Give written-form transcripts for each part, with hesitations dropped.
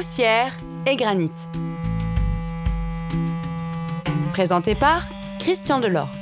Poussière et granit. Présenté par Christian Delort.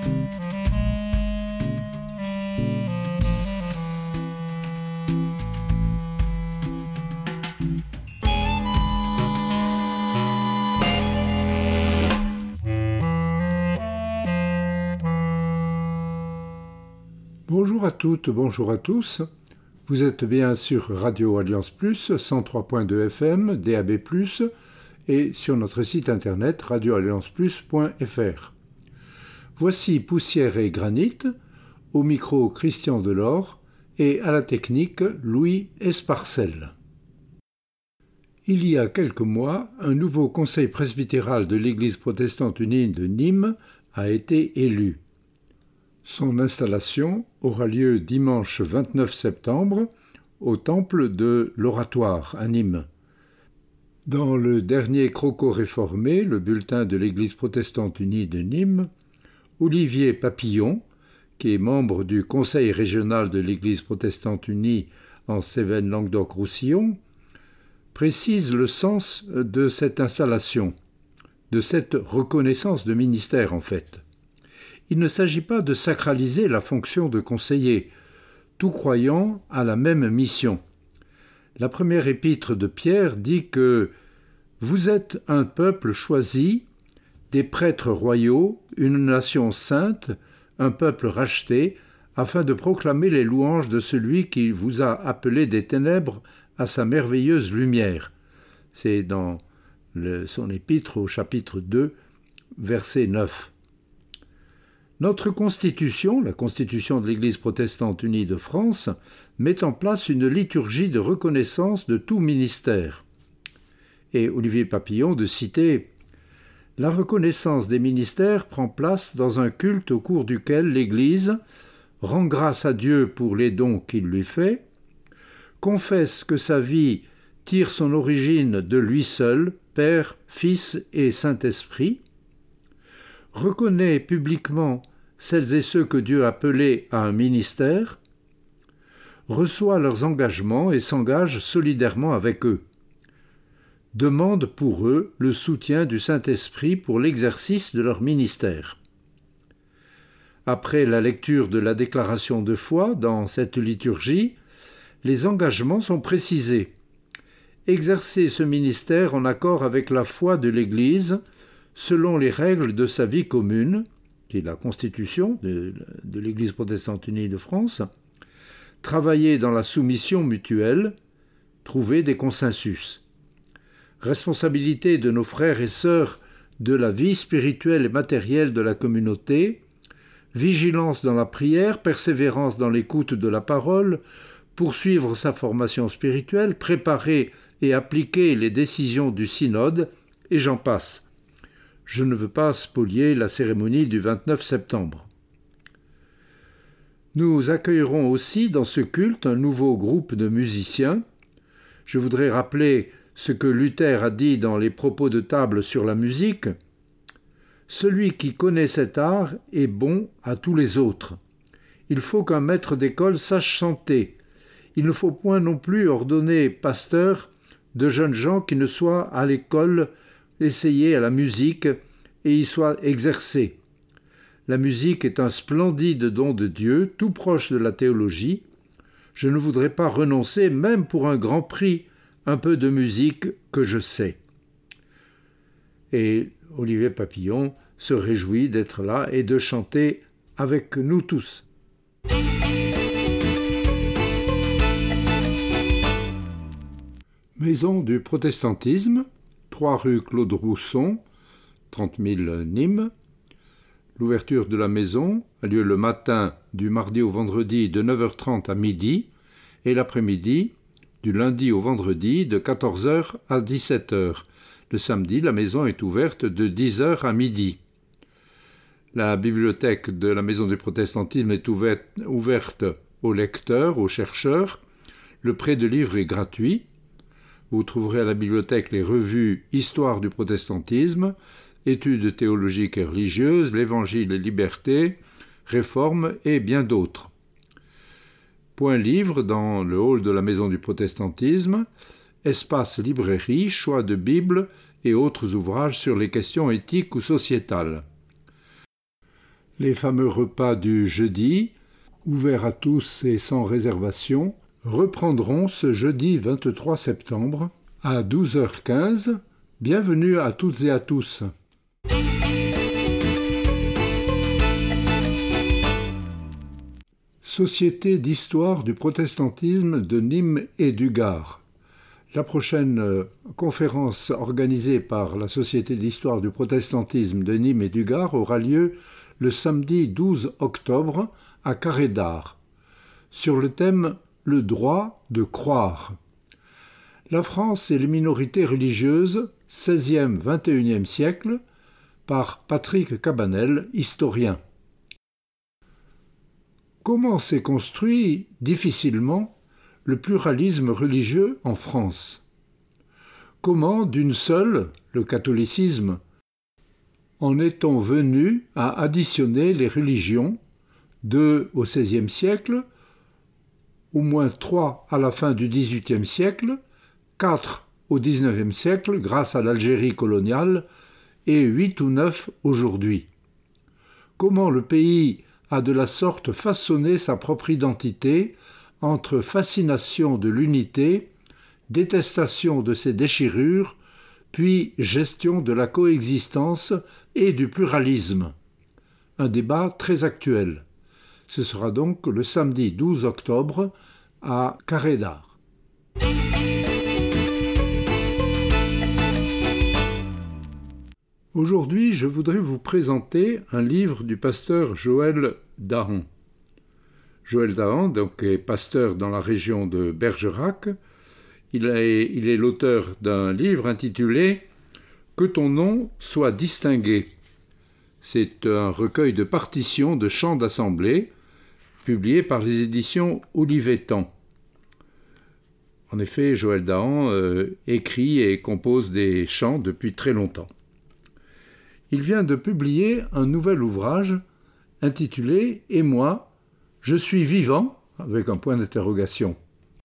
Bonjour à toutes, bonjour à tous. Vous êtes bien sur Radio Alliance Plus, 103.2 FM, DAB+, et sur notre site internet radioallianceplus.fr. Voici Poussière et Granit, au micro Christian Delort et à la technique Louis Esparcel. Il y a quelques mois, un nouveau conseil presbytéral de l'Église protestante unie de Nîmes a été élu. Son installation aura lieu dimanche 29 septembre au temple de l'Oratoire à Nîmes. Dans le dernier Croco réformé, le bulletin de l'Église protestante unie de Nîmes, Olivier Papillon, qui est membre du conseil régional de l'Église protestante unie en Cévennes-Languedoc-Roussillon, précise le sens de cette installation, de cette reconnaissance de ministère en fait. Il ne s'agit pas de sacraliser la fonction de conseiller. Tout croyant a la même mission. La première épître de Pierre dit que « Vous êtes un peuple choisi, des prêtres royaux, une nation sainte, un peuple racheté, afin de proclamer les louanges de celui qui vous a appelé des ténèbres à sa merveilleuse lumière. » C'est dans son épître au chapitre 2, verset 9. Notre Constitution, la Constitution de l'Église protestante unie de France, met en place une liturgie de reconnaissance de tout ministère. Et Olivier Papillon de citer « La reconnaissance des ministères prend place dans un culte au cours duquel l'Église rend grâce à Dieu pour les dons qu'il lui fait, confesse que sa vie tire son origine de lui seul, Père, Fils et Saint-Esprit, reconnaît publiquement celles et ceux que Dieu a appelés à un ministère, reçoit leurs engagements et s'engage solidairement avec eux, demande pour eux le soutien du Saint-Esprit pour l'exercice de leur ministère. » Après la lecture de la déclaration de foi dans cette liturgie, les engagements sont précisés. Exercer ce ministère en accord avec la foi de l'Église, selon les règles de sa vie commune, qui est la Constitution de l'Église protestante unie de France, travailler dans la soumission mutuelle, trouver des consensus. Responsabilité de nos frères et sœurs de la vie spirituelle et matérielle de la communauté, vigilance dans la prière, persévérance dans l'écoute de la parole, poursuivre sa formation spirituelle, préparer et appliquer les décisions du synode, et j'en passe. Je ne veux pas spolier la cérémonie du 29 septembre. Nous accueillerons aussi dans ce culte un nouveau groupe de musiciens. Je voudrais rappeler ce que Luther a dit dans les propos de table sur la musique. « Celui qui connaît cet art est bon à tous les autres. Il faut qu'un maître d'école sache chanter. Il ne faut point non plus ordonner pasteur de jeunes gens qui ne soient à l'école essayer à la musique et y soient exercés. La musique est un splendide don de Dieu, tout proche de la théologie. Je ne voudrais pas renoncer, même pour un grand prix, un peu de musique que je sais. » Et Olivier Papillon se réjouit d'être là et de chanter avec nous tous. Maison du protestantisme, 3 rue Claude Rousson, 30 000 Nîmes. L'ouverture de la maison a lieu le matin du mardi au vendredi de 9h30 à midi et l'après-midi du lundi au vendredi de 14h à 17h. Le samedi, la maison est ouverte de 10h à midi. La bibliothèque de la Maison du protestantisme est ouverte aux lecteurs, aux chercheurs. Le prêt de livres est gratuit. Vous trouverez à la bibliothèque les revues Histoire du protestantisme, Études théologiques et religieuses, l'Évangile et liberté, Réforme et bien d'autres. Point livre dans le hall de la Maison du protestantisme espace librairie, choix de Bible et autres ouvrages sur les questions éthiques ou sociétales. Les fameux repas du jeudi, ouverts à tous et sans réservation, reprendront ce jeudi 23 septembre à 12h15. Bienvenue à toutes et à tous. Société d'histoire du protestantisme de Nîmes et du Gard. La prochaine conférence organisée par la Société d'histoire du protestantisme de Nîmes et du Gard aura lieu le samedi 12 octobre à Carré d'Art, sur le thème « Le droit de croire ». La France et les minorités religieuses, 16e-21e siècle, par Patrick Cabanel, historien. Comment s'est construit, difficilement, le pluralisme religieux en France? Comment, d'une seule, le catholicisme, en est-on venu à additionner les religions, 2 au XVIe siècle, au moins 3 à la fin du XVIIIe siècle, 4 au XIXe siècle grâce à l'Algérie coloniale et 8 ou 9 aujourd'hui? Comment le pays a de la sorte façonné sa propre identité entre fascination de l'unité, détestation de ses déchirures, puis gestion de la coexistence et du pluralisme. Un débat très actuel. Ce sera donc le samedi 12 octobre à Carré d'Art. Aujourd'hui, je voudrais vous présenter un livre du pasteur Joël Dahan. Joël Dahan donc, est pasteur dans la région de Bergerac. Il est l'auteur d'un livre intitulé « Que ton nom soit distingué ». C'est un recueil de partitions de chants d'assemblée publié par les éditions Olivetan. En effet, Joël Dahan écrit et compose des chants depuis très longtemps. Il vient de publier un nouvel ouvrage intitulé « Et moi, je suis vivant ?» avec un point d'interrogation.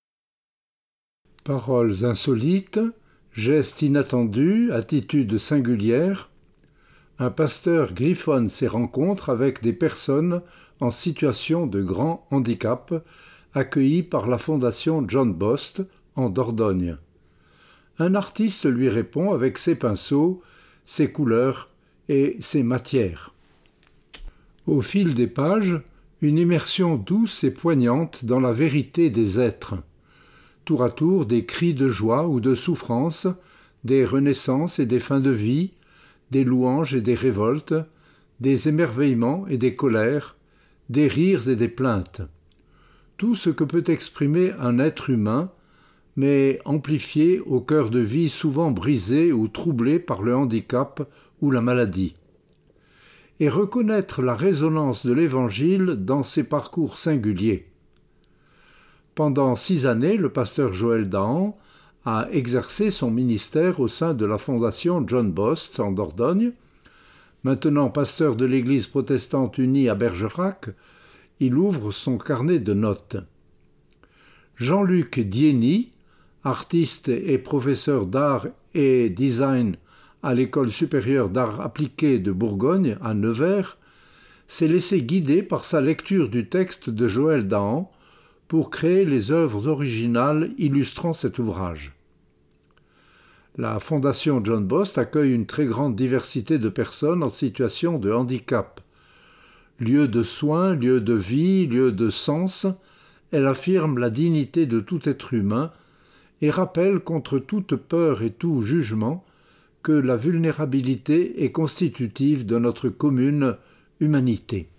Paroles insolites, gestes inattendus, attitudes singulières, un pasteur griffonne ses rencontres avec des personnes en situation de grand handicap, accueillies par la fondation John Bost en Dordogne. Un artiste lui répond avec ses pinceaux, ses couleurs et ses matières. Au fil des pages, une immersion douce et poignante dans la vérité des êtres. Tour à tour des cris de joie ou de souffrance, des renaissances et des fins de vie, des louanges et des révoltes, des émerveillements et des colères, des rires et des plaintes. Tout ce que peut exprimer un être humain, mais amplifié au cœur de vie souvent brisé ou troublé par le handicap ou la maladie. Et reconnaître la résonance de l'Évangile dans ses parcours singuliers. Pendant 6 années, le pasteur Joël Dahan a exercé son ministère au sein de la fondation John Bost en Dordogne. Maintenant pasteur de l'Église protestante unie à Bergerac, il ouvre son carnet de notes. Jean-Luc Dieny, artiste et professeur d'art et design à l'École supérieure d'art appliqué de Bourgogne, à Nevers, s'est laissé guider par sa lecture du texte de Joël Dahan pour créer les œuvres originales illustrant cet ouvrage. La Fondation John Bost accueille une très grande diversité de personnes en situation de handicap. Lieu de soins, lieu de vie, lieu de sens, elle affirme la dignité de tout être humain et rappelle contre toute peur et tout jugement que la vulnérabilité est constitutive de notre commune humanité.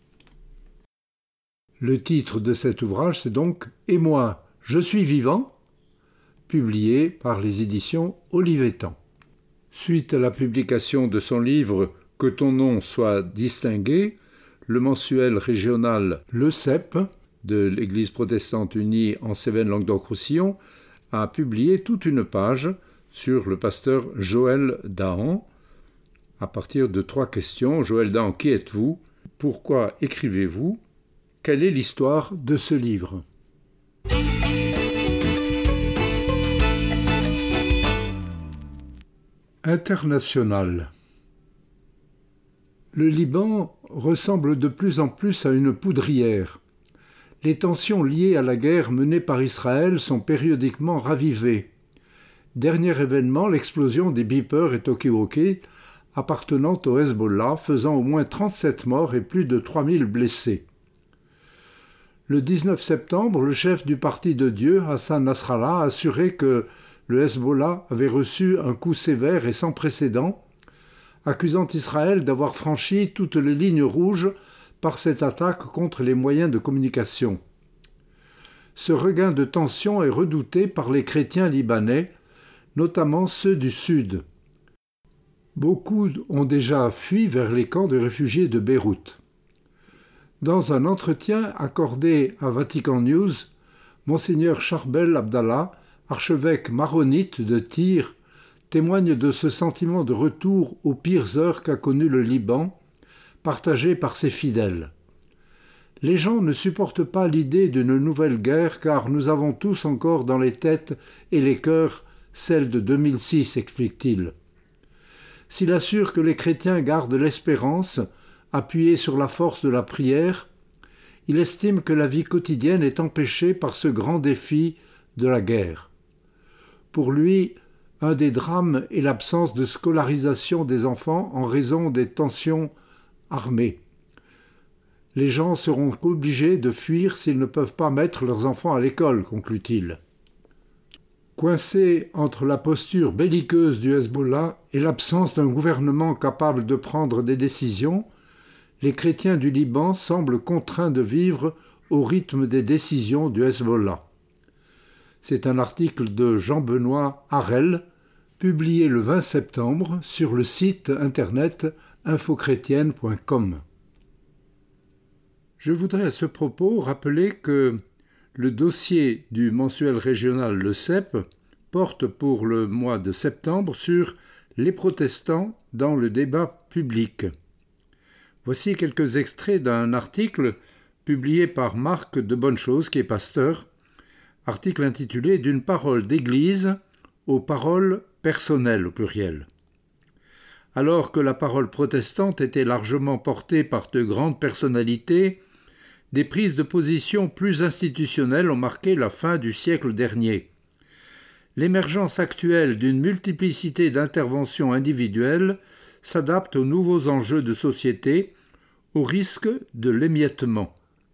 Le titre de cet ouvrage, c'est donc « Et moi, je suis vivant ?» publié par les éditions Olivetan. Suite à la publication de son livre « Que ton nom soit distingué », le mensuel régional Le CEP de l'Église protestante unie en Cévennes-Languedoc-Roussillon a publié toute une page sur le pasteur Joël Dahan à partir de 3 questions. Joël Dahan, qui êtes-vous? Pourquoi écrivez-vous? Quelle est l'histoire de ce livre? International. Le Liban ressemble de plus en plus à une poudrière. Les tensions liées à la guerre menée par Israël sont périodiquement ravivées. Dernier événement, l'explosion des beepers et talkie-walkies appartenant au Hezbollah, faisant au moins 37 morts et plus de 3000 blessés. Le 19 septembre, le chef du Parti de Dieu, Hassan Nasrallah, a assuré que le Hezbollah avait reçu un coup sévère et sans précédent, accusant Israël d'avoir franchi toutes les lignes rouges par cette attaque contre les moyens de communication. Ce regain de tension est redouté par les chrétiens libanais, notamment ceux du Sud. Beaucoup ont déjà fui vers les camps de réfugiés de Beyrouth. Dans un entretien accordé à Vatican News, Monseigneur Charbel Abdallah, archevêque maronite de Tyr, témoigne de ce sentiment de retour aux pires heures qu'a connu le Liban, partagé par ses fidèles. Les gens ne supportent pas l'idée d'une nouvelle guerre car nous avons tous encore dans les têtes et les cœurs celle de 2006, explique-t-il. S'il assure que les chrétiens gardent l'espérance, appuyée sur la force de la prière, il estime que la vie quotidienne est empêchée par ce grand défi de la guerre. Pour lui, un des drames est l'absence de scolarisation des enfants en raison des tensions armées. Les gens seront obligés de fuir s'ils ne peuvent pas mettre leurs enfants à l'école, conclut-il. Coincés entre la posture belliqueuse du Hezbollah et l'absence d'un gouvernement capable de prendre des décisions, les chrétiens du Liban semblent contraints de vivre au rythme des décisions du Hezbollah. C'est un article de Jean-Benoît Harel, publié le 20 septembre sur le site internet infochrétienne.com. Je voudrais à ce propos rappeler que le dossier du mensuel régional Le CEP porte pour le mois de septembre sur les protestants dans le débat public. Voici quelques extraits d'un article publié par Marc de Bonnechose, qui est pasteur, article intitulé « D'une parole d'église aux paroles personnelles » au pluriel. Alors que la parole protestante était largement portée par de grandes personnalités, des prises de position plus institutionnelles ont marqué la fin du siècle dernier. L'émergence actuelle d'une multiplicité d'interventions individuelles s'adapte aux nouveaux enjeux de société, au risque de l'émiettement.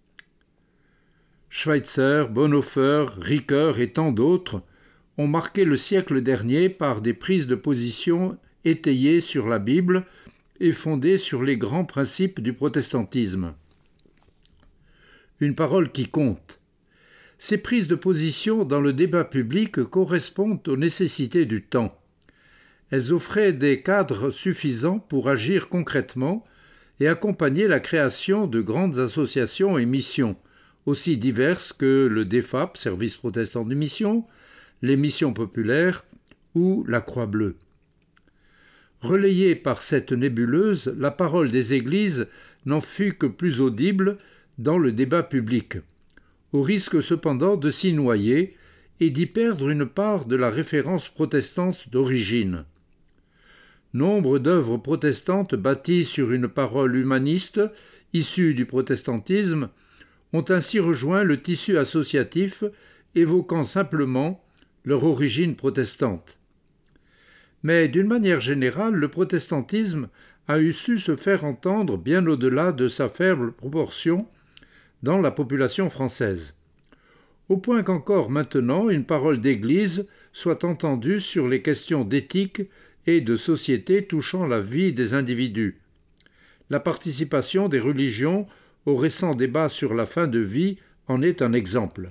Schweitzer, Bonhoeffer, Ricoeur et tant d'autres ont marqué le siècle dernier par des prises de position étayées sur la Bible et fondées sur les grands principes du protestantisme. Une parole qui compte. Ces prises de position dans le débat public correspondent aux nécessités du temps. Elles offraient des cadres suffisants pour agir concrètement et accompagner la création de grandes associations et missions, aussi diverses que le DEFAP, Service protestant de mission, les missions populaires ou la Croix-Bleue. Relayée par cette nébuleuse, la parole des églises n'en fut que plus audible dans le débat public, au risque cependant de s'y noyer et d'y perdre une part de la référence protestante d'origine. Nombre d'œuvres protestantes bâties sur une parole humaniste, issue du protestantisme, ont ainsi rejoint le tissu associatif, évoquant simplement leur origine protestante. Mais d'une manière générale, le protestantisme a su se faire entendre bien au-delà de sa faible proportion dans la population française, au point qu'encore maintenant une parole d'Église soit entendue sur les questions d'éthique et de société touchant la vie des individus. La participation des religions au récent débat sur la fin de vie en est un exemple.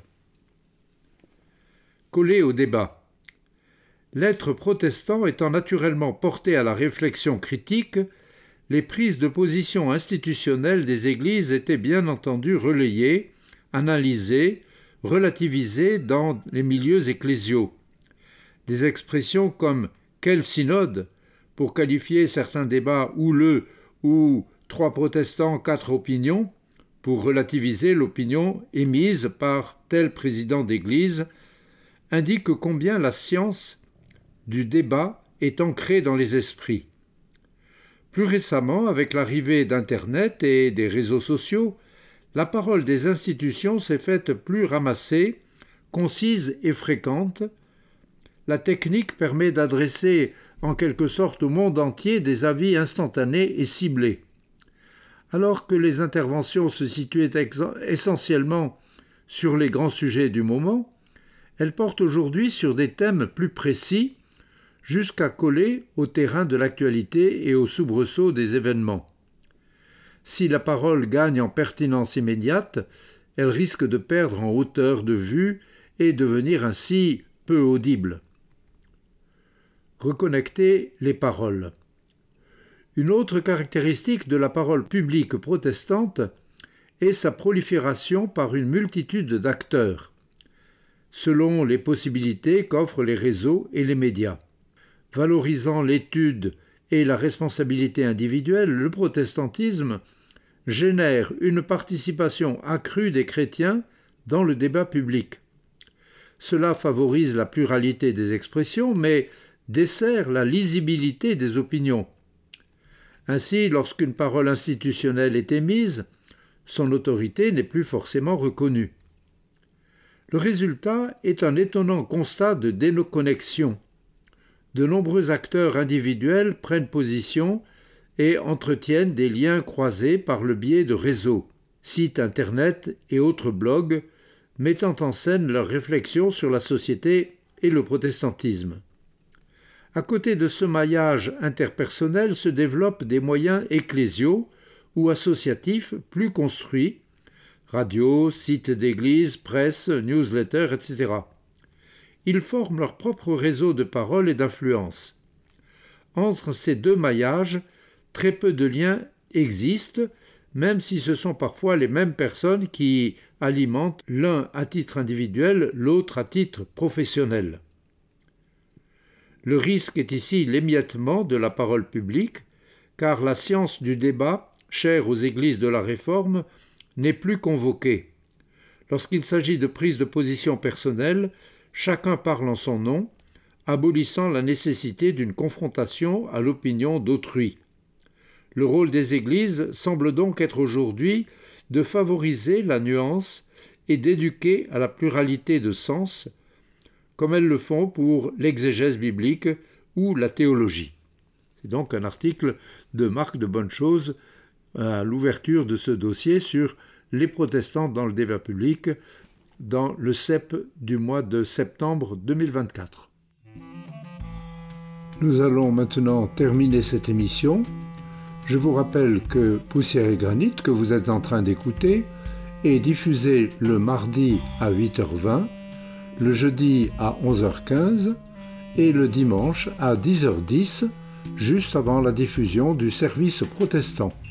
Collé au débat. L'être protestant étant naturellement porté à la réflexion critique, les prises de position institutionnelles des églises étaient bien entendu relayées, analysées, relativisées dans les milieux ecclésiaux. Des expressions comme « quel synode » pour qualifier certains débats houleux ou « 3 protestants, 4 opinions » pour relativiser l'opinion émise par tel président d'église, indiquent combien la science du débat est ancrée dans les esprits. Plus récemment, avec l'arrivée d'Internet et des réseaux sociaux, la parole des institutions s'est faite plus ramassée, concise et fréquente. La technique permet d'adresser en quelque sorte au monde entier des avis instantanés et ciblés. Alors que les interventions se situaient essentiellement sur les grands sujets du moment, elles portent aujourd'hui sur des thèmes plus précis, jusqu'à coller au terrain de l'actualité et au soubresaut des événements. Si la parole gagne en pertinence immédiate, elle risque de perdre en hauteur de vue et devenir ainsi peu audible. Reconnecter les paroles. Une autre caractéristique de la parole publique protestante est sa prolifération par une multitude d'acteurs, selon les possibilités qu'offrent les réseaux et les médias. Valorisant l'étude et la responsabilité individuelle, le protestantisme génère une participation accrue des chrétiens dans le débat public. Cela favorise la pluralité des expressions, mais dessert la lisibilité des opinions. Ainsi, lorsqu'une parole institutionnelle est émise, son autorité n'est plus forcément reconnue. Le résultat est un étonnant constat de déconnexion. De nombreux acteurs individuels prennent position et entretiennent des liens croisés par le biais de réseaux, sites internet et autres blogs, mettant en scène leurs réflexions sur la société et le protestantisme. À côté de ce maillage interpersonnel se développent des moyens ecclésiaux ou associatifs plus construits, radio, sites d'église, presse, newsletters, etc. Ils forment leur propre réseau de parole et d'influence. Entre ces deux maillages, très peu de liens existent, même si ce sont parfois les mêmes personnes qui alimentent l'un à titre individuel, l'autre à titre professionnel. Le risque est ici l'émiettement de la parole publique, car la science du débat, chère aux églises de la Réforme, n'est plus convoquée. Lorsqu'il s'agit de prise de position personnelle, chacun parle en son nom, abolissant la nécessité d'une confrontation à l'opinion d'autrui. Le rôle des églises semble donc être aujourd'hui de favoriser la nuance et d'éduquer à la pluralité de sens, comme elles le font pour l'exégèse biblique ou la théologie. C'est donc un article de Marc de Bonnechose à l'ouverture de ce dossier sur les protestants dans le débat public dans le CEP du mois de septembre 2024. Nous allons maintenant terminer cette émission. Je vous rappelle que Poussière et Granit, que vous êtes en train d'écouter, est diffusé le mardi à 8h20, le jeudi à 11h15 et le dimanche à 10h10, juste avant la diffusion du service protestant.